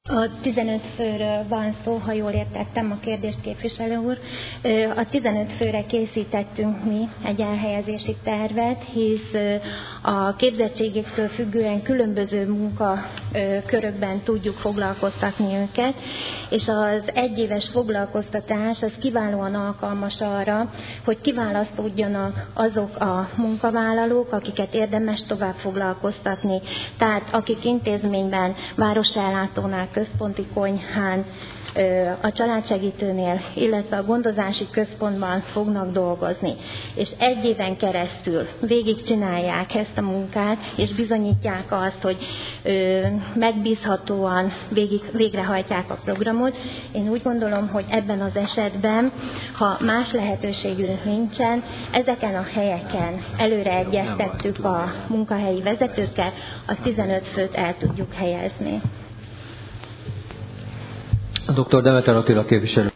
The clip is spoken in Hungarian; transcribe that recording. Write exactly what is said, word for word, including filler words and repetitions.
A tizenöt főről van szó, ha jól értettem a kérdést, képviselő úr. A tizenöt főre készítettünk mi egy elhelyezési tervet, hisz a képzettségektől függően különböző munkakörökben tudjuk foglalkoztatni őket, és az egyéves foglalkoztatás az kiválóan alkalmas arra, hogy kiválasztódjanak azok a munkavállalók, akiket érdemes tovább foglalkoztatni. Tehát akik intézményben, városellátónál, központi konyhán, a családsegítőnél, illetve a gondozási központban fognak dolgozni. És egy éven keresztül végigcsinálják ezt a munkát, és bizonyítják azt, hogy megbízhatóan végig, végrehajtják a programot. Én úgy gondolom, hogy ebben az esetben, ha más lehetőségünk nincsen, ezeken a helyeken előre egyeztettük a munkahelyi vezetőkkel, a tizenöt főt el tudjuk helyezni. doktor Demeter Attila képviselő.